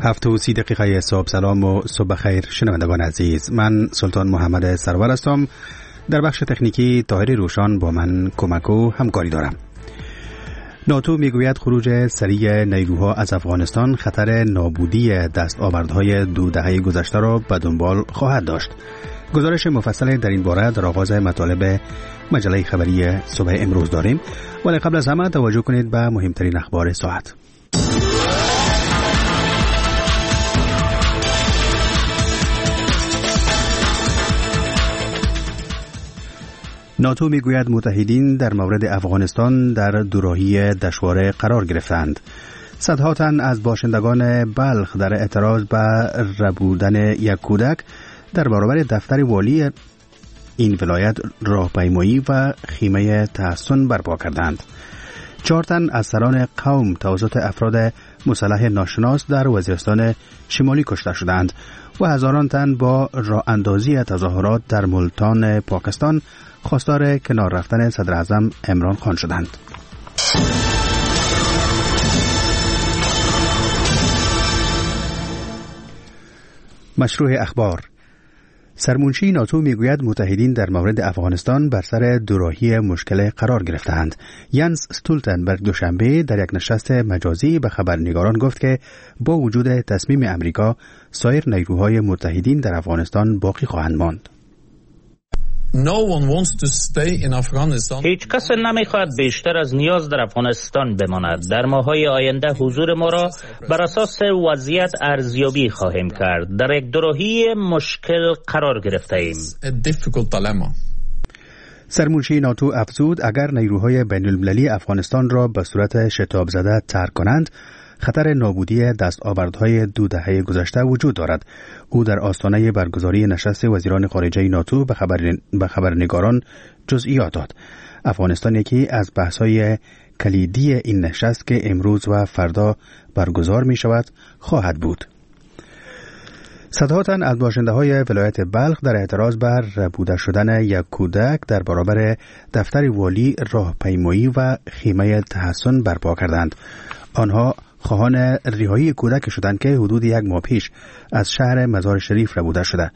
7:30 صبح. سلام و صبح خیر شنوندگان عزیز، من سلطان محمد سرور هستم. در بخش تکنیکی طاهر روشان با من کمک و همکاری دارم. ناتو میگوید خروج سریع نیروها از افغانستان خطر نابودی دستاوردهای 2 دهه گذشته را به دنبال خواهد داشت. گزارش مفصل در این باره در آغاز مطالب مجله خبری صبح امروز داریم، ولی قبل از همه توجه کنید به مهمترین اخبار ساعت. ناتو میگوید متحدین در مورد افغانستان در دوراهی دشواره قرار گرفتند. صدها تن از باشندگان بلخ در اعتراض به ربودن یک کودک در برابر دفتر والی این ولایت راهپیمایی و خیمه تحسن برپا کردند. 4 تن از سران قوم توسط افراد مسلح ناشناس در وزیرستان شمالی کشته شدند و هزاران تن با راه اندازی تظاهرات در ملتان پاکستان خواستار کنار رفتن صدر اعظم عمران خان شدند. مشروع اخبار. سرمنشی ناتو میگوید متحدین در مورد افغانستان بر سر دوراهی مشکل قرار گرفتند. ینس استولتنبرگ دوشنبه در یک نشست مجازی به خبرنگاران گفت که با وجود تصمیم امریکا سایر نیروهای متحدین در افغانستان باقی خواهند ماند. هیچ کس نمیخواهد بیشتر از نیاز در افغانستان بماند. در ماه‌های آینده حضور ما را بر اساس وضعیت ارزیابی خواهیم کرد. در یک دوراهی مشکل قرار گرفته ایم. سرمنشی ناتو افزود اگر نیروهای بین المللی افغانستان را به صورت شتاب زده ترک کنند، خطر نابودی دستاوردهای 2 دهه گذشته وجود دارد. او در آستانه برگزاری نشست وزیران خارجه ناتو به خبرنگاران جزئیات داد. افغانستان یکی از بحث‌های کلیدی این نشست که امروز و فردا برگزار می شود خواهد بود. صدها تن از باشنده‌های ولایت بلخ در اعتراض بر ربوده شدن یک کودک در برابر دفتر والی راهپیمایی و خیمه تحسن برپا کردند. آنها خواهان رهایی کودک شدند که حدود 1 ماه پیش از شهر مزار شریف ربوده شده.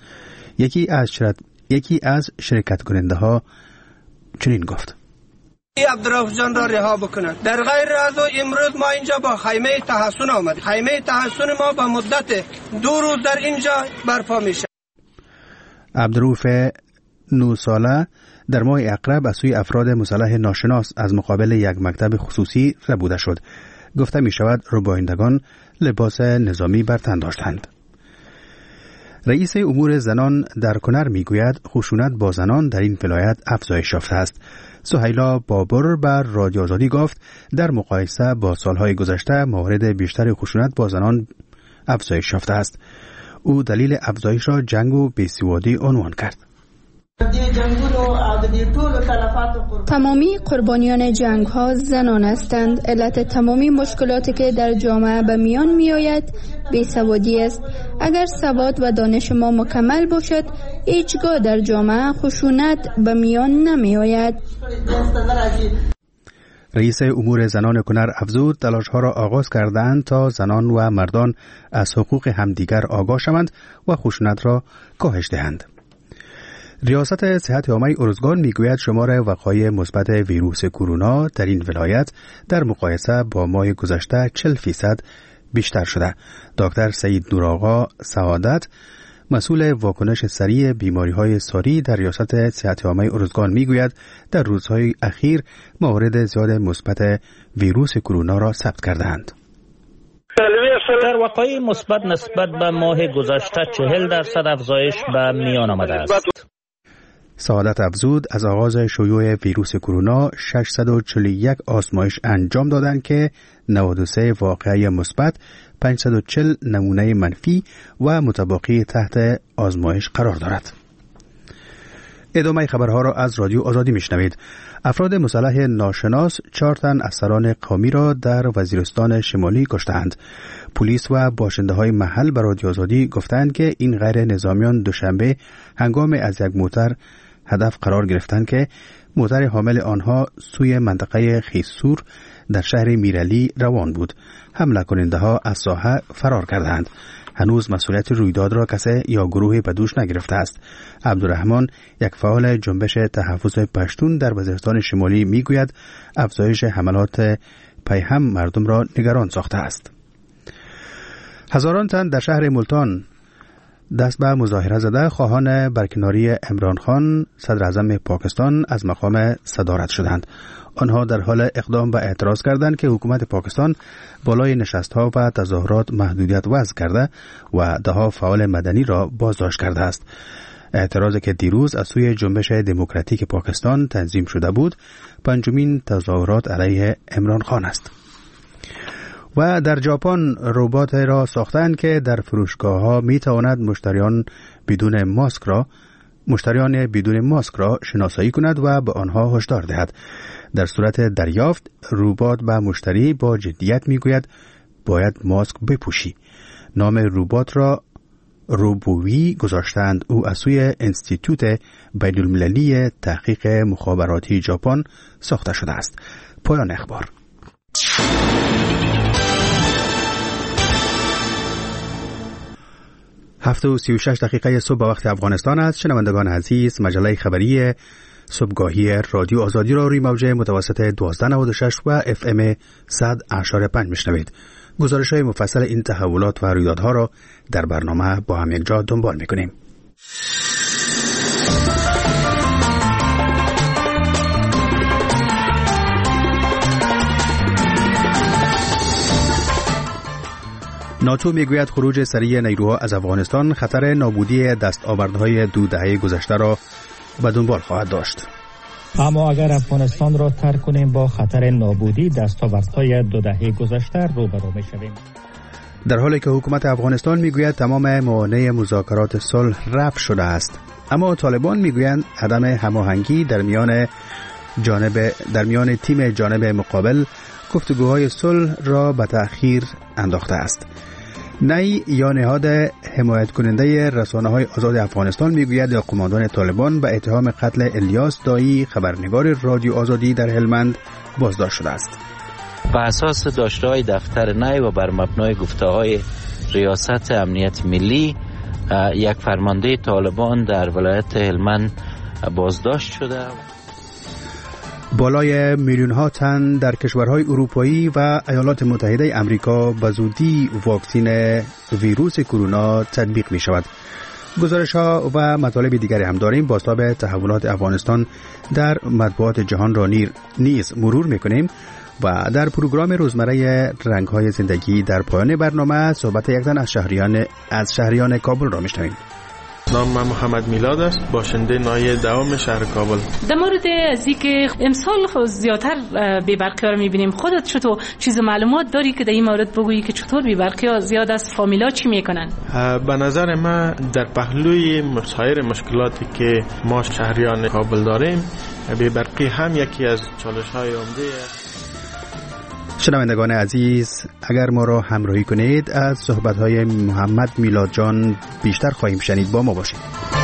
یکی از شرکت کننده ها چنین گفت: عبدالرؤوف جان را رها بکنند. در غیر از امروز ما اینجا با خیمه تحسن آمد. خیمه تحسن ما با مدت 2 روز در اینجا برپا میشه. عبدالرؤوف 9 ساله در ماه اقرب از سوی افراد مسلح ناشناس از مقابل یک مکتب خصوصی ربوده شد. گفته می شود ربایندگان لباس نظامی بر تن داشتند. رئیس امور زنان در کنر می گوید خشونت با زنان در این ولایت افزایش یافته است. سهیلا بابر بر رادیو آزادی گفت در مقایسه با سالهای گذشته موارد بیشتر خشونت با زنان افزایش یافته است. او دلیل افزایش را جنگ و بیسوادی عنوان کرد. تمامی قربانیان جنگ ها زنان هستند. علت تمامی مشکلاتی که در جامعه به میان می آید بیسوادی است. اگر سواد و دانش ما مکمل باشد هیچگاه در جامعه خشونت به میان نمی آید. رئیس امور زنان کنر افزود تلاش‌ها را آغاز کردند تا زنان و مردان از حقوق همدیگر آگاه شوند و خشونت را کاهش دهند. ریاست صحت عامه ارزگان میگوید شمار وقایع مثبت ویروس کرونا در این ولایت در مقایسه با ماه گذشته 40% بیشتر شده. دکتر سعید نورآقا سعادت مسئول واکنش سریع بیماری‌های ساری در ریاست صحت عامه ارزگان میگوید در روزهای اخیر موارد زیاد مثبت ویروس کرونا را ثبت کردند. در وقایع مثبت نسبت به ماه گذشته 40% افزایش به میان آمده است. سعادت افزود از آغاز شیوع ویروس کرونا 641 آزمایش انجام دادند که 93 واقعه مثبت، 540 نمونه منفی و متباقی تحت آزمایش قرار دارد. ادامه خبرها را از رادیو آزادی میشنوید. افراد مسلح ناشناس 4 تن از سران قومی را در وزیرستان شمالی کشتند. پلیس و باشنده‌های محل به رادیو آزادی گفتند که این غیر نظامیان دوشنبه هنگام از یک موتر هدف قرار گرفتند که موتر حامل آنها سوی منطقه خیسور در شهر میرعلی روان بود. حمله کننده ها از ساحه فرار کردند. هنوز مسئولیت رویداد را کسی یا گروهی به دوش نگرفته است. عبدالرحمن، یک فعال جنبش تحفظ پشتون در وزیرستان شمالی، میگوید افزایش حملات پیهم مردم را نگران ساخته است. هزاران تن در شهر ملتان دست به مظاهره زده خواهان برکناری عمران خان صدر اعظم پاکستان از مقام صدارت شدند. آنها در حال اقدام به اعتراض کردند که حکومت پاکستان بالای نشست‌ها و تظاهرات محدودیت وضع کرده و ده‌ها فعال مدنی را بازداشت کرده است. اعتراضی که دیروز از سوی جنبش دموکراتیک پاکستان تنظیم شده بود، پنجمین تظاهرات علیه عمران خان است. و در ژاپن ربات را ساختند که در فروشگاه‌ها می‌تواند مشتریان بدون ماسک را شناسایی کند و به آنها هشدار دهد. در صورت دریافت، ربات به مشتری با جدیت میگوید باید ماسک بپوشی. نام ربات را روبووی گذاشتند. او از سوی انستیتوت بین‌المللی تحقیق مخابراتی ژاپن ساخته شده است. پایان اخبار. 7:36 صبح به وقت افغانستان است. شنوندگان عزیز، مجله خبری صبحگاهی رادیو آزادی را روی موج متوسط 1296 و FM 100.5 میشنوید. گزارش‌های مفصل این تحولات و رویدادها را در برنامه با هم یکجا دنبال می‌کنیم. ناتو میگوید خروج سریع نیروها از افغانستان خطر نابودی دستاوردهای 2 دهه گذشته را به دنبال خواهد داشت. اما اگر افغانستان را ترک کنیم با خطر نابودی دستاوردهای 2 دهه گذشته روبرو میشویم. در حالی که حکومت افغانستان میگوید تمام موانع مذاکرات صلح رفع شده است، اما طالبان میگویند عدم هماهنگی در میان تیم جانب مقابل گفتگوهای صلح را به تأخیر انداخته است. نی یا نهاد حمایت کننده رسانه‌های آزاد افغانستان میگوید قماندان طالبان به اتهام قتل الیاس دایی خبرنگار رادیو آزادی در هلمند بازداشت شده است. بر اساس داشته‌های دفتر نی و بر مبنای گفته‌های ریاست امنیت ملی، یک فرمانده طالبان در ولایت هلمند بازداشت شده. بالای میلیون‌ها تن در کشورهای اروپایی و ایالات متحده آمریکا به زودی واکسن ویروس کرونا تطبیق می شود. گزارش‌ها و مطالب دیگری هم داریم. بازتاب تحولات افغانستان در مطبوعات جهان را نیز مرور می‌کنیم و در پروگرام روزمره رنگ‌های زندگی در پایان برنامه صحبت یک زن از شهریان کابل را می‌شنویم. نام من محمد میلاد است، باشنده ناحیه دوام شهر کابل. در مورد از اینکه امسال زیادتر بی‌برقی‌ها رو می‌بینیم، خودت چطور چیز معلومات داری که در این مورد بگویی که چطور بی‌برقی‌ها زیاد از فامیلا چی میکنن؟ به نظر من در پهلوی سایر مشکلاتی که ما شهریان کابل داریم، بی‌برقی هم یکی از چالش‌های عمده است. شنوندگان عزیز، اگر ما را همراهی کنید از صحبت‌های محمد میلاد جان بیشتر خواهیم شنید. با ما باشید.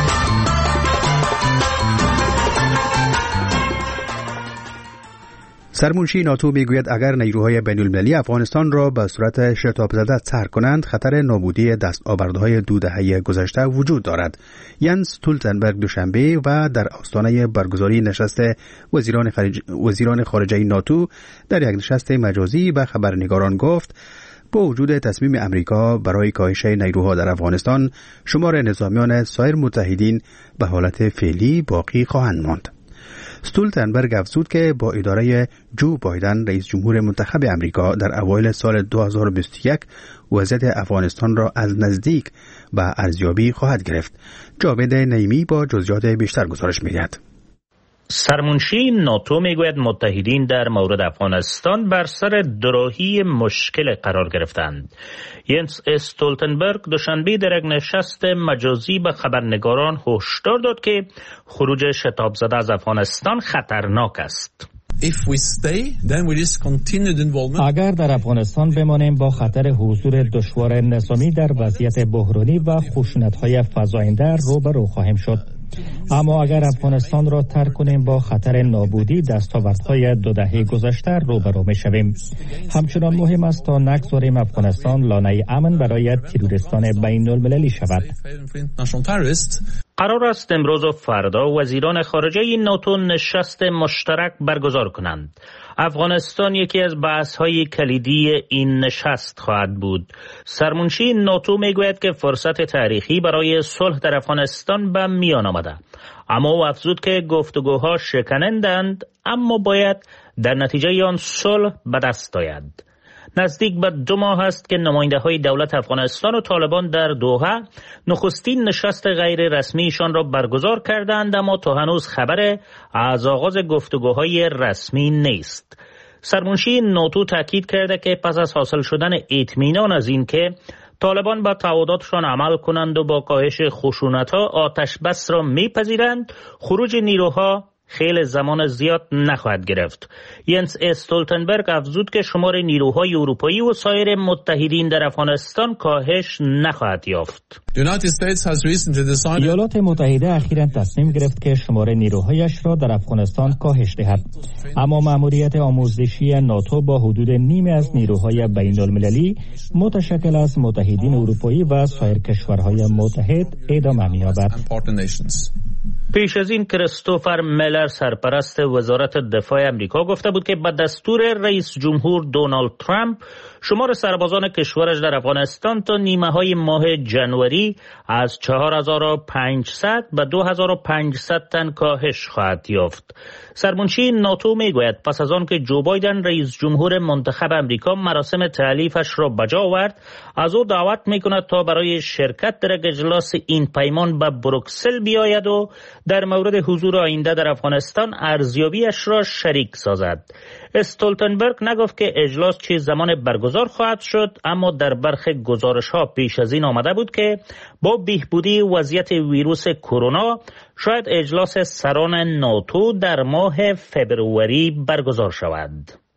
سرمنشی ناتو میگوید اگر نیروهای بین‌المللی افغانستان را به صورت شتاب زده ترک کنند خطر نابودی دستاوردهای 2 دهه گذشته وجود دارد. ینس استولتنبرگ دوشنبه و در آستانه برگزاری نشست وزیران خارجه ناتو در یک نشست مجازی به خبرنگاران گفت با وجود تصمیم امریکا برای کاهش نیروها در افغانستان، شمار نظامیان سایر متحدین به حالت فعلی باقی خواهند ماند. استولتنبرگ افزود که با اداره جو بایدن رئیس جمهور منتخب امریکا در اوایل سال 2021 وضعیت افغانستان را از نزدیک به ارزیابی خواهد گرفت. جاوید نعیمی با جزئیات بیشتر گزارش می‌دهد. سرمنشی ناتو میگوید متحدین در مورد افغانستان بر سر دوراهی مشکل قرار گرفتند. ینس استولتنبرگ دوشنبه در یک نشست مجازی به خبرنگاران هشدار داد که خروج شتاب زده از افغانستان خطرناک است. اگر در افغانستان بمانیم با خطر حضور دشوار نظامی در وضعیت بحرانی و خشونت‌های فزاینده روبرو خواهیم شد. اما اگر افغانستان را ترک کنیم با خطر نابودی دستاوردهای 2 دهه گذشته روبرو می‌شویم. همچنان مهم است تا نگذاریم افغانستان لانه امن برای تروریستان بین‌المللی شود. قرار است امروز و فردا وزیران خارجه ناتو نشست مشترک برگزار کنند. افغانستان یکی از بحث‌های کلیدی این نشست خواهد بود. سرمنشی ناتو میگوید که فرصت تاریخی برای صلح در افغانستان به میان آمده، اما او افزود که گفتگوها شکنندند، اما باید در نتیجه آن صلح به دست آید. نزدیک به 2 ماه است که نماینده‌های دولت افغانستان و طالبان در دوحه نخستین نشست غیر رسمیشان را برگزار کردند، اما تا هنوز خبر از آغاز گفتگوهای رسمی نیست. سرمنشی ناتو تاکید کرده که پس از حاصل شدن اطمینان از این که طالبان با تعهداتشان عمل کنند و با کاهش خشونت‌ها آتش بس را می‌پذیرند، خروج نیروها خیلی زمان زیاد نخواهد گرفت. ینس استولتنبرگ افزود که شمار نیروهای اروپایی و سایر متحدین در افغانستان کاهش نخواهد یافت. ایالات متحده اخیراً تصمیم گرفت که شمار نیروهایش را در افغانستان کاهش دهد، اما مأموریت آموزشی ناتو با حدود نیم از نیروهای بین‌المللی متشکل از متحدین اروپایی و سایر کشورهای متحد ادامه می‌یابد. پیش از این کریستوفر میلر سرپرست وزارت دفاع امریکا گفته بود که به دستور رئیس جمهور دونالد ترامپ شمار سربازان کشورش در افغانستان تا نیمه های ماه جنوری از 4500 به 2500 تن کاهش خواهد یافت. سرمنشی ناتو میگوید پس از آن که جو بایدن رئیس جمهور منتخب امریکا مراسم تألیفش را بجا آورد، از او دعوت میکند تا برای شرکت در اجلاس این پیمان به بروکسل بیاید و در مورد حضور آینده در افغانستان ارزیابیش را شریک سازد. استولتنبرگ نگفت که اجلاس چه زمان برگزار خواهد شد، اما در برخی گزارش‌ها پیش از این آمده بود که با بهبودی وضعیت ویروس کرونا شاید اجلاس سران ناتو در ماه فبروری برگزار شود.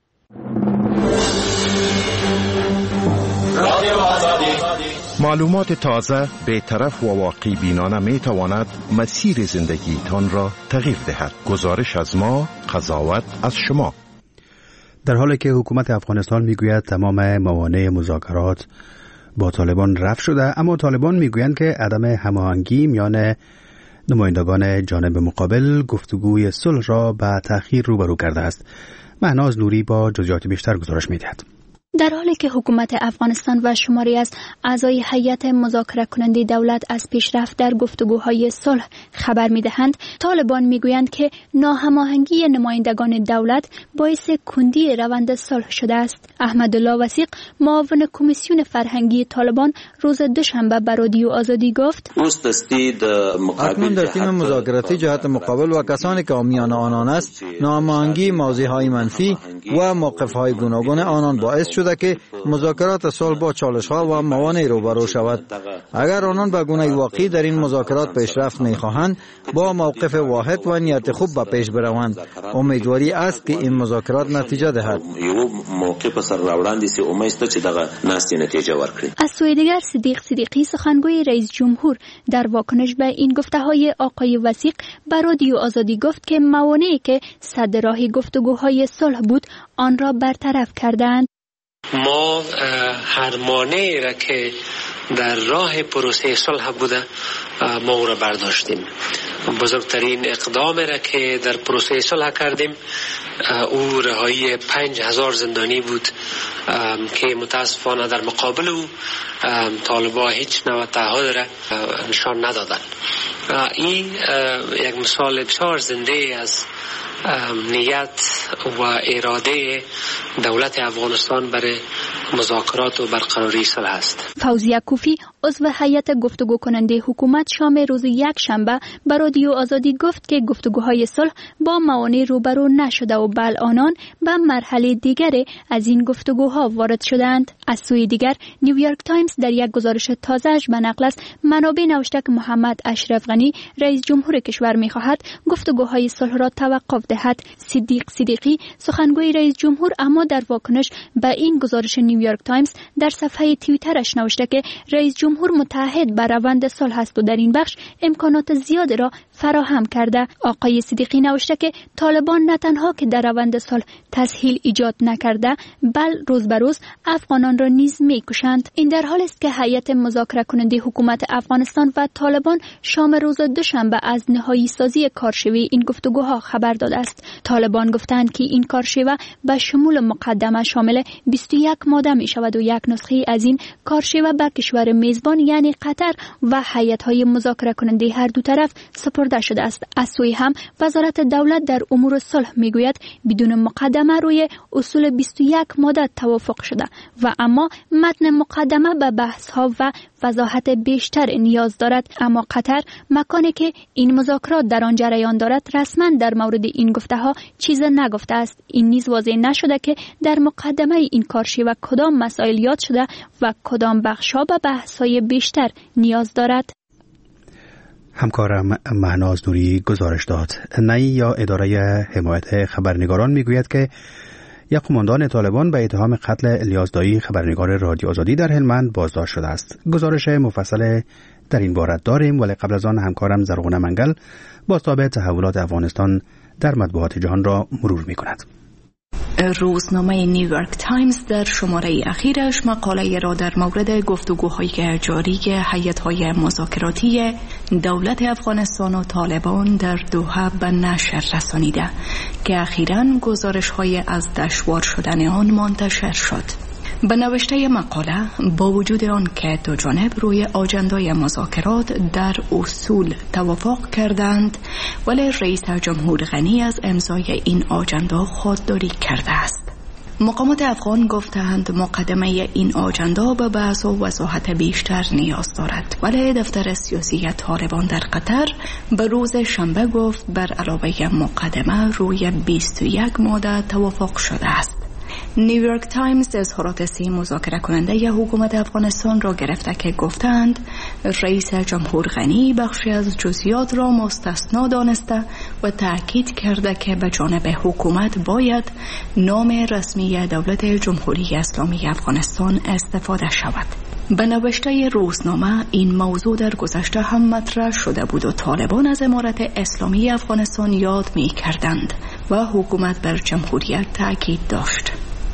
معلومات تازه، بی‌طرف و واقعی بینانه می تواند مسیر زندگیتان را تغییر دهد. گزارش از ما، قضاوت از شما. در حالی که حکومت افغانستان میگوید تمام موانع مذاکرات با طالبان رفع شده، اما طالبان میگویند که عدم هماهنگی میان نمایندگان جانب مقابل گفتگوی صلح را به تأخیر روبرو کرده است. مهناز نوری با جزئیات بیشتر گزارش میدهد. در حالی که حکومت افغانستان و شماری از اعضای هیئت مذاکره کننده دولت از پیشرفت در گفتگوهای صلح خبر می‌دهند، طالبان می‌گویند که ناهماهنگی نمایندگان دولت باعث کندی روند صلح شده است. احمدالله وثیق، معاون کمیسیون فرهنگی طالبان، روز دوشنبه به رادیو آزادی گفت: اکنون در تیم مذاکراتی جهت مقابل و کسانی که حامیان آنان است، ناهماهنگی، موضع‌های منفی و موقف‌های گوناگون آنان باعث شده که مذاکرات صلح با چالش‌ها و موانع روبرو شود. اگر آنان به گونه واقعی در این مذاکرات پیشرفت می‌خواهند، با موقف واحد و نیت خوب به پیش بروند. امیدواری است که این مذاکرات نتیجه دهد. از سوی دیگر صدیقی سخنگوی رئیس جمهور در واکنش به این گفته‌های آقای وثیق به رادیو آزادی گفت که موانعی که سد راه گفتگوهای صلح بود آن را برطرف کردند. ما هر مانعی را که در راه پروسه صلح بوده ما او را برداشتیم. بزرگترین اقدام را که در پروسه صلح کردیم او رهایی 5000 زندانی بود که متاسفانه در مقابل او طالبا هیچ نوع تعهد را نشان ندادند. این یک مثال بسیار زنده از نیت و اراده دولت افغانستان برای مذاکرات و برقراری صلح است. فوزیه کوفی، عضو هیئت گفتگو کننده حکومت، شام روز یکشنبه به رادیو آزادی گفت که گفتگوهای صلح با موانع روبرو نشده و بل آنان به مرحله دیگری از این گفتگوها وارد شدند. از سوی دیگر نیویورک تایمز در یک گزارش تازه‌اش به نقل از منابع نوشته که محمد اشرف غنی رئیس جمهور کشور می‌خواهد گفتگوهای صلح را توقف دهد. صدیقی سخنگوی رئیس جمهور اما در واکنش به این گزارش نیویورک نیویورک تایمز در صفحه توییترش نوشته که رئیس جمهور متعهد بر روند صلح است و در این بخش امکانات زیادی را فراهم کرده. آقای صدیقی نوشته که طالبان نه تنها که در روند صلح تسهیل ایجاد نکرده، بل روز به روز افغانان را نیز میکشند. این در حالی است که هیئت مذاکره کننده حکومت افغانستان و طالبان شام روز دوشنبه از نهایی سازی کارشوی این گفتگوها خبر داده است. طالبان گفتند که این کارشوی به شمول مقدمه شامل 21 ماده می شود و یک نسخه از این کارشوی به کشور میزبان یعنی قطر و هیئت‌های مذاکره کننده هر دو طرف سپرده شده است. از سوی هم وزارت دولت در امور صلح میگوید بدون مقدمه روی اصول 21 ماده توافق شده و اما متن مقدمه به بحث‌ها و وضاحت بیشتر نیاز دارد. اما قطر مکانی که این مذاکرات در آن جریان دارد رسما در مورد این گفته‌ها چیز نگفته است. این نیز واضح نشده که در مقدمه این کارشوی کدام مسائل یاد شده و کدام بخش‌ها به بحث‌های بیشتر نیاز دارد. همکارم مهناز نوری گزارش داد. نئی یا اداره حمایت خبرنگاران میگوید که یک قماندان طالبان به اتهام قتل الیاس دایی خبرنگار رادیو آزادی در هلمند بازداشت شده است. گزارش مفصل در این باره داریم، ولی قبل از آن همکارم زرغونه منگل بازتاب تحولات افغانستان در مطبوعات جهان را مرور می‌کند. روزنامه نیویورک تایمز در شماره اخیرش مقاله را در مورد گفتگوهای جاری هیئت‌های مذاکراتی دولت افغانستان و طالبان در دوحه به نشر رسانیده که اخیراً گزارش‌های از دشوار شدن آن منتشر شد. به نوشته مقاله با وجود آن که دو جانب روی آجندای مذاکرات در اصول توافق کردند، ولی رئیس جمهور غنی از امضای این آجندا خودداری کرده است. مقامات افغان گفتند مقدمه این آجندا به بحث و وضاحت بیشتر نیاز دارد، ولی دفتر سیاسی طالبان در قطر به روز شنبه گفت بر علاوه مقدمه روی 21 ماده توافق شده است. نیویورک تایمز اظهارات سی مذاکره کننده حکومت افغانستان را گرفته که گفتند رئیس جمهور غنی بخشی از جزئیات را مستثنا دانسته و تأکید کرده که به جانب حکومت باید نام رسمی دولت جمهوری اسلامی افغانستان استفاده شود. به نوشته روزنامه این موضوع در گذشته هم مطرح شده بود و طالبان از امارت اسلامی افغانستان یاد می کردند و حکومت بر جمهوریت تأکید داشت.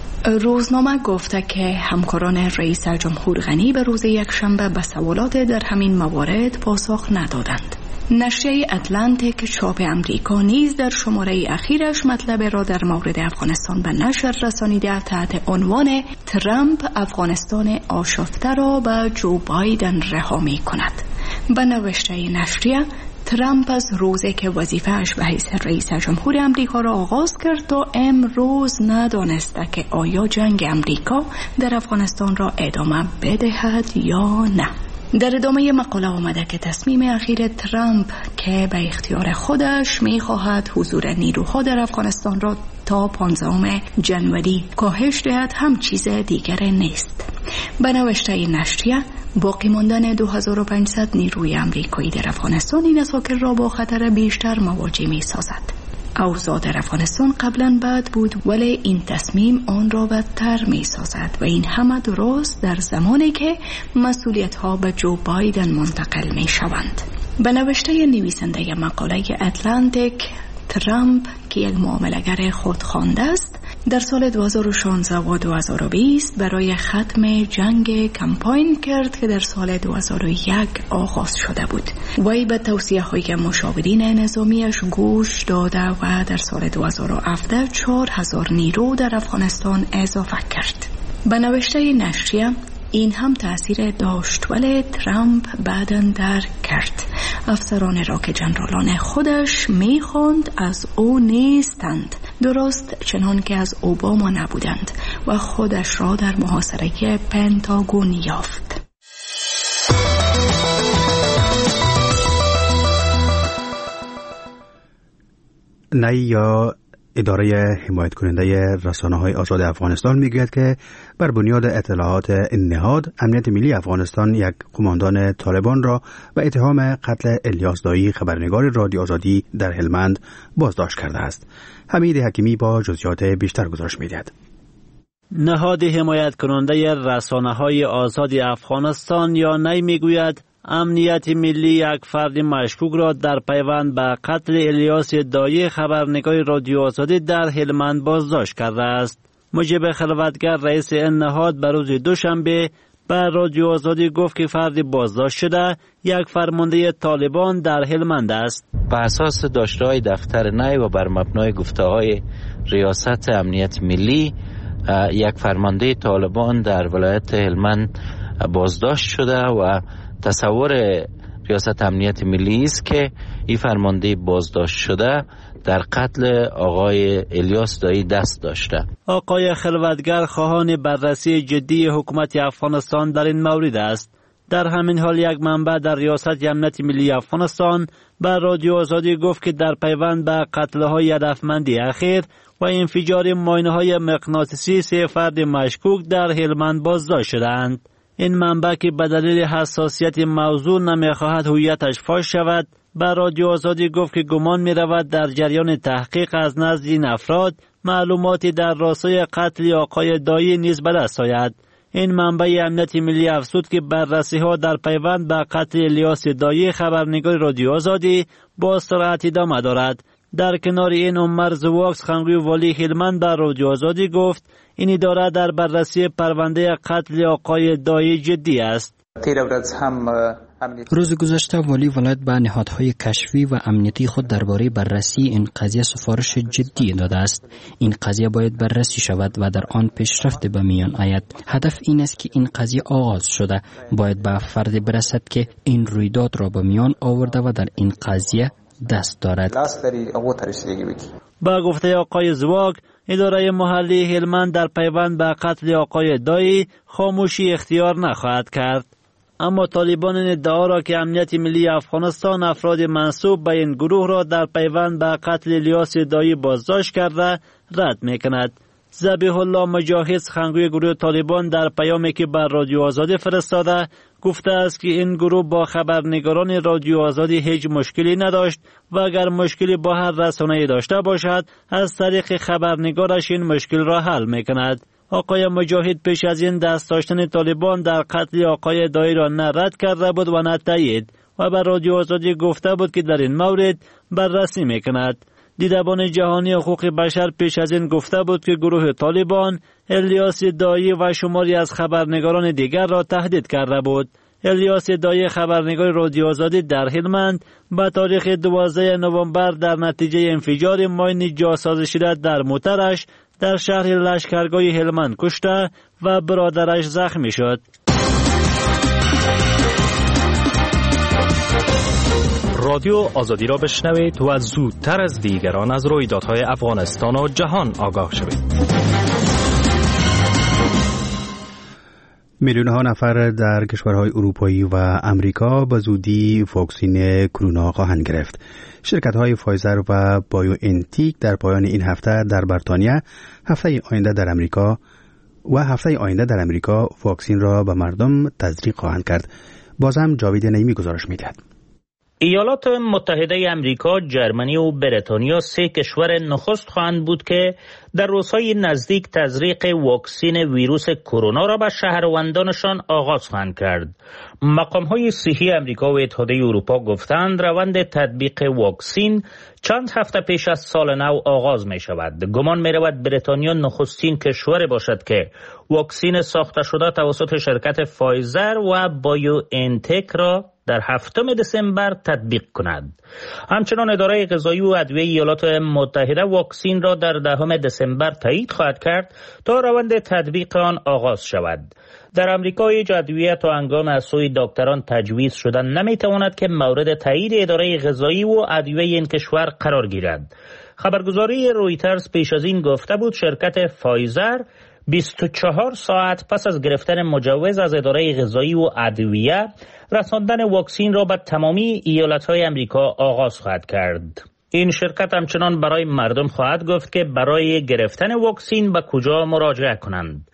روزنامه گفته که همکاران رئیس جمهور غنی به روز یکشنبه به سوالات در همین موارد پاسخ ندادند. نشریه اتلانتیک چاپ امریکا نیز در شماره اخیرش مطلب را در مورد افغانستان به نشر رسانیده تحت عنوان ترامپ افغانستان آشفته را به جو بایدن رها می کند. به نوشته نشریه ترامپ از روزی که وظیفه‌اش به حیث رئیس جمهور امریکا را آغاز کرد تا امروز ندانسته که آیا جنگ امریکا در افغانستان را ادامه بدهد یا نه. در ادامه مقاله آمده که تصمیم اخیر ترامپ که به اختیار خودش می‌خواهد حضور نیروها در افغانستان را تا 15 ژانویه کاهش دهد هم چیز دیگر نیست. به نوشته نشریه باقی ماندن 2500 نیروی آمریکایی در افغانستان این اساکر را با خطر بیشتر مواجه می‌سازد. اوضاع در افغانستان قبلا بد بود، ولی این تصمیم آن را بدتر می سازد و این همه درست در زمانی که مسئولیت ها به جو بایدن منتقل می شوند. به نوشته نویسنده مقاله اتلانتیک، ترامپ که یک معامله‌گر خودخوانده است در سال 2016 و 2020 برای ختم جنگ کمپاین کرد که در سال 2001 آغاز شده بود. وی به توصیه‌های مشاورین نظامیش گوش داده و در سال 2017 4000 نیرو در افغانستان اضافه کرد. به نوشته نشریه این هم تأثیر داشت، ولی ترامپ بعداً درک کرد. افسران را که جنرالان خودش می‌خواند از او نیستند، درست چنان که از اوباما نبودند و خودش را در محاصره پنتاگون یافت. نئی یا اداره حمایت کننده رسانه‌های آزاد افغانستان میگوید که بر بنیاد اطلاعات این نهاد امنیت ملی افغانستان یک قماندان طالبان را به اتهام قتل الیاس دایی خبرنگار رادیو آزادی در هلمند بازداشت کرده است. حمید حکیمی با جزئیات بیشتر گزارش می‌دهد. نهاد حمایت کننده رسانه‌های آزاد افغانستان یا نی میگوید امنیت ملی یک فرد مشکوک را در پیوند به قتل الیاس دایی خبرنگار رادیو آزادی در هلمند بازداشت کرده است. مجیب خلوتگر رئیس این نهاد به روز دوشنبه به رادیو آزادی گفت که فرد بازداشت شده یک فرمانده طالبان در هلمند است. به اساس داشته‌های دفتر نی و بر مبنای گفته‌های ریاست امنیت ملی یک فرمانده طالبان در ولایت هلمند بازداشت شده و تصور ریاست امنیت ملی است که این فرمانده بازداشت شده در قتل آقای الیاس دایی دست داشته. آقای خلوتگر خواهان بررسی جدی حکومت افغانستان در این مورد است. در همین حال یک منبع در ریاست امنیت ملی افغانستان به رادیو آزادی گفت که در پیوند به قتل‌های هدفمندی اخیر و انفجار ماینه‌های مغناطیسی 3 فرد مشکوک در هلمند بازداشت شدند. این منبع که به دلیل حساسیت موضوع نمی‌خواهد هویتش فاش شود، به رادیو آزادی گفت که گمان می‌رود در جریان تحقیق از نزد این افراد معلوماتی در راستای قتل آقای دایی نیز به دست آید. این منبع امنیت ملی افزود که بررسی‌ها در پیوند به قتل الیاس دایی خبرنگار رادیو آزادی با سرعت ادامه دارد. در کنار این عمر زواکس خنگوی والی هلمند به رادیو آزادی گفت این اداره در بررسی پرونده قتل آقای دایی جدی است. روز گذشته والی ولایت به نهادهای کشفی و امنیتی خود درباره بررسی این قضیه سفارش جدی داده است. این قضیه باید بررسی شود و در آن پیشرفت به میان آید. هدف این است که این قضیه آغاز شده باید به فرد برسد که این رویداد را به میان آورده و در این قضیه دست دارد. با گفته آقای زواگ، اداره محلی هلمند در پیوند به قتل آقای دایی خاموشی اختیار نخواهد کرد. اما طالبان این ادعا را که امنیت ملی افغانستان افراد منسوب به این گروه را در پیوند به قتل الیاس دایی بازداشت کرده رد میکند. ذبیح الله مجاهد سخنگوی گروه طالبان در پیامی که بر رادیو آزادی فرستاده گفته است که این گروه با خبرنگاران رادیو آزادی هیچ مشکلی نداشت و اگر مشکلی با هر رسانه‌ای داشته باشد از طریق خبرنگارش این مشکل را حل میکند. آقای مجاهد پیش از این دست داشتن طالبان در قتل آقای دایی را نه رد کرده بود و نه تایید و بر رادیو آزادی گفته بود که در این مورد بررسی میکند. دیدبان جهانی حقوق بشر پیش از این گفته بود که گروه طالبان الیاس دایی و شماری از خبرنگاران دیگر را تهدید کرده بود. الیاس دایی خبرنگار رادیو آزادی در هلمند به تاریخ 12 نوامبر در نتیجه انفجار ماین جاسازی شده در موترش در شهر لشکرگاه هلمند کشته و برادرش زخمی شد. رادیو آزادی را بشنوید و زودتر از دیگران از رویدادهای افغانستان و جهان آگاه شوید. میلیون‌ها نفر در کشورهای اروپایی و امریکا به زودی واکسن کرونا خواهند گرفت. شرکت‌های فایزر و بایو انتیک در پایان این هفته در بریتانیا، هفته آینده در امریکا واکسن را به مردم تزریق خواهند کرد. بازم جاوید نعیمی گزارش می‌دهد. ایالات متحده امریکا، جرمنی و بریتانیا 3 کشور نخست خواهند بود که در روزهای نزدیک تزریق واکسن ویروس کرونا را به شهروندانشان آغاز خواهند کرد. مقام‌های صحی امریکا و اتحادیه اروپا گفتند روند تطبیق واکسن چند هفته پیش از سال نو آغاز می شود. گمان می رود بریتانیا نخستین کشور باشد که واکسن ساخته شده توسط شرکت فایزر و بایو انتک را در 7 دسامبر تطبیق کند. همچنان اداره غذایی و ادویه ایالات متحده واکسن را در 10 دسامبر تایید خواهد کرد تا روند تطبیق آن آغاز شود. در امریکا هیچ ادویه تا هنگام از سوی دکتران تجویز شدن نمیتواند که مورد تایید اداره غذایی و ادویه این کشور قرار گیرد. خبرگزاری رویترز پیش از این گفته بود شرکت فایزر 24 ساعت پس از گرفتن مجوز از اداره غذایی و ادویه رساندن واکسن را به تمامی ایالت‌های امریکا آغاز خواهد کرد. این شرکت همچنان برای مردم خواهد گفت که برای گرفتن واکسن به کجا مراجعه کنند.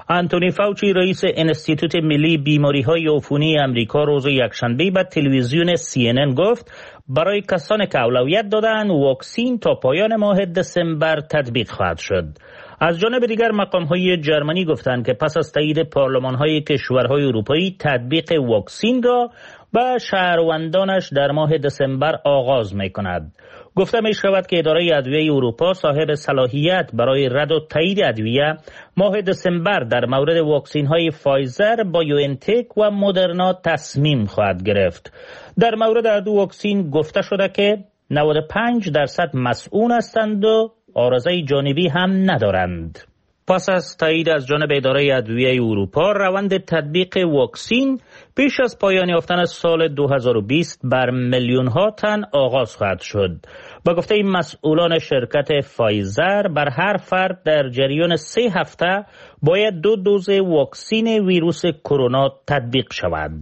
آنتونی فاوچی رئیس انستیتوت ملی بیماری‌های عفونی آمریکا روز یکشنبه به تلویزیون CNN گفت برای کسانی که اولویت دادند واکسین تا پایان ماه دسامبر تطبیق خواهد شد. از جانب دیگر مقام‌های جرمنی گفتند که پس از تایید پارلمان‌های کشورهای اروپایی تطبیق واکسین را به شهروندانش در ماه دسامبر آغاز می‌کند. گفته می‌شود که اداره ادویه اروپا صاحب صلاحیت برای رد و تایید ادویه ماه دسامبر در مورد واکسین‌های فایزر، بایوانتک و مدرنا تصمیم خواهد گرفت. در مورد هر دو واکسین گفته شده که 95% مسئول هستند و عارضه جانبی هم ندارند. پس از تایید از جانب اداره ادویه اروپا، روند تطبیق واکسین پیش از پایان یافتن سال 2020 بر میلیون ها تن آغاز خواهد شد. با گفته این مسئولان شرکت فایزر، بر هر فرد در جریان 3 هفته باید 2 دوز واکسین ویروس کرونا تطبیق شود.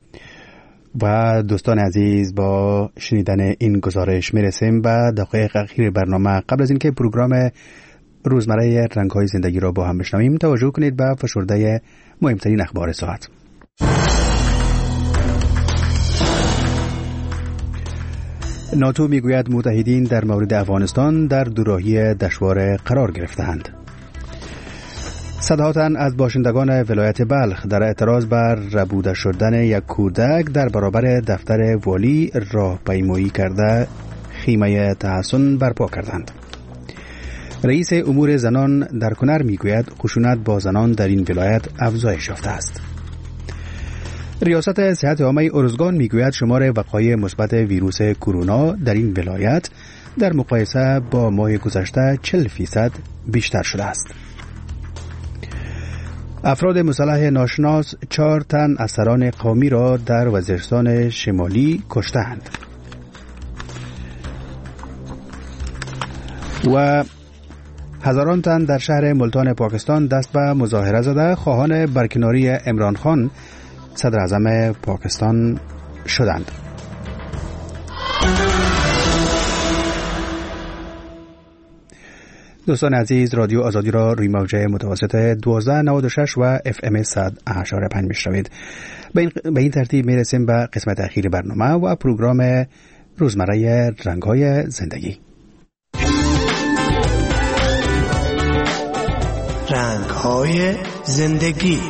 و دوستان عزیز، با شنیدن این گزارش میرسیم به دقایق اخیر برنامه. قبل از اینکه پروگرام روزمره رنگ‌های زندگی را با هم بشنویم، توجه کنید به فشرده مهمترین اخبار ساعت. ناتو میگوید متحدین در مورد افغانستان در دوراهی دشوار قرار گرفتند. صدها تن از باشندگان ولایت بلخ در اعتراض بر ربوده شدن یک کودک در برابر دفتر والی راهپیمایی کرده خیمه تحسن برپا کردند. رئیس امور زنان در کنر میگوید خشونت با زنان در این ولایت افزایش یافته است. ریاست صحت عامه ارزگان میگوید شمار وقایع مثبت ویروس کرونا در این ولایت در مقایسه با ماه گذشته 40% بیشتر شده است. افراد مسلح ناشناس 4 تن از سران قومی را در وزیرستان شمالی کشتند. و هزاران تن در شهر ملتان پاکستان دست به مظاهره زده خواهان برکناری عمران خان صدر اعظم پاکستان شدند. دوستان عزیز، رادیو آزادی را روی موجه متوسط 1296 و FM 100.5 میشنوید. به این ترتیب میرسیم به قسمت اخیر برنامه و پروگرام روزمره رنگ‌های زندگی. رنگ‌های زندگی.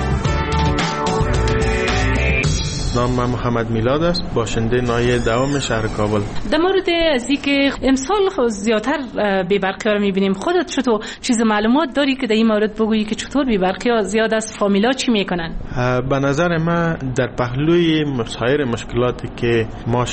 نام من محمد میلاد است، باشنده ناحیه دوم شهر کابل. در مورد از اینکه امسال زیادتر بی برقی ها رو میبینیم، خودت چطور چیز معلومات داری که در این مورد بگویی که چطور بی برقی ها زیاد از فامیلا چی میکنن؟ به نظر من در پهلوی سایر مشکلاتی که ما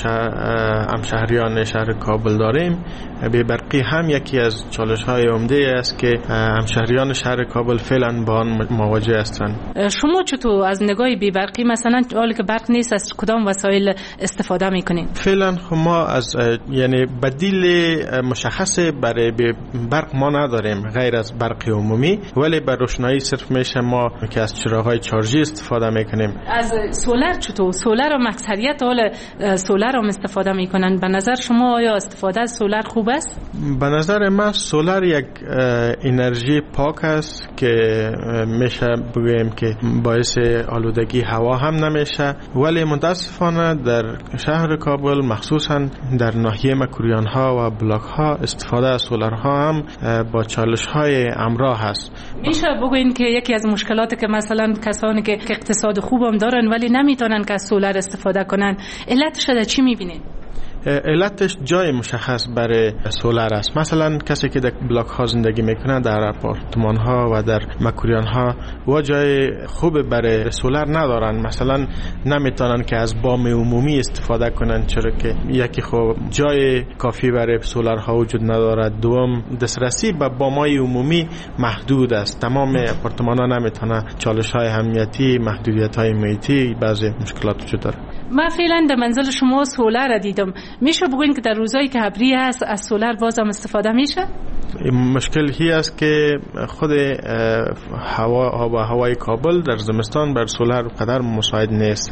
همشهریان شهر کابل داریم، بی برقی هم یکی از چالش های عمده است که همشهریان شهر کابل فعلا با آن مواجه هستند. شما چطور از نگاه بی برقی مثلا حالی که برق نیست از کدام وسایل استفاده میکنین؟ فعلا ما از یعنی بدیل مشخص برای برق ما نداریم غیر از برق عمومی، ولی بر روشنایی صرف میشه ما که از چراغ‌های چارجی استفاده میکنیم. از سولر چطور؟ سولر و اکثریت حال سولر هم استفاده میکنن. به نظر شما آیا استفاده از سولر خوب است؟ به نظر من سولر یک انرژی پاک است که میشه بگوییم که باعث آلودگی هوا هم نمیشه، ولی متاسفانه در شهر کابل مخصوصا در ناحیه مکوریان ها و بلاک ها استفاده از سولر ها هم با چالش های همراه هست. میشه بگوین که یکی از مشکلاتی که مثلا کسانی که اقتصاد خوبم دارن ولی نمیتونن که از سولر استفاده کنن، علتش در چی میبینید؟ علتش جای مشخص برای سولر است. مثلا کسی که در بلاک ها زندگی میکنه، در آپارتمان ها و در مکوریان ها و جای خوب برای سولر ندارن، مثلا نمیتونن که از بام عمومی استفاده کنن، چرا که یکی خب جای کافی برای سولر ها وجود ندارد، دوم دسترسی به بام های عمومی محدود است. تمام آپارتمان ها نمیتونه، چالش های امنیتی، محدودیت های محیطی، بعضی مشکلات وجود داره. من فعلا در منزل شما سولر را دیدم، میشه بگوین که در روزایی که ابری هست از سولر بازم استفاده میشه؟ مشکل هی است که خود هوای کابل در زمستان بر سولر قدر مساعد نیست.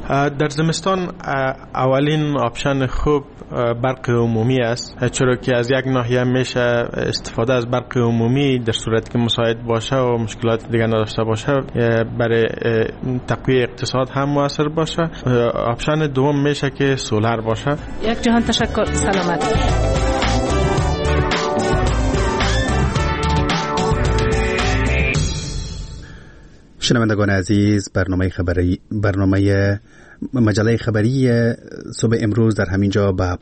در زمستان اولین آپشن خوب برق عمومی است، چرا که از یک ناحیه میشه استفاده از برق عمومی در صورتی که مساعد باشه و مشکلات دیگر نداشته باشه برای تقویت اقتصاد هم موثر باشه. آپشن دوم میشه که سولار باشه. یک جهان تشکر، سلامت. شنوندگان عزیز، برنامه مجله خبری صبح امروز در همینجا به